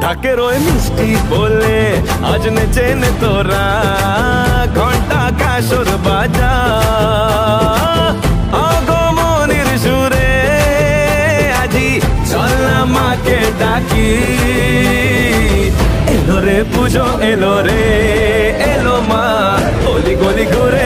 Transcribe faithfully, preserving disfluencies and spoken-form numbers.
ঢাকের ওই মিষ্টি বলে আজ নেচে নে তোরা, ঘন্টা কাসর বাজা আগমনের সুরে, আজি চল না মাকে ডাকি। এলো রে পুজো এলো রে এলো মা, গলি গলি ঘুরে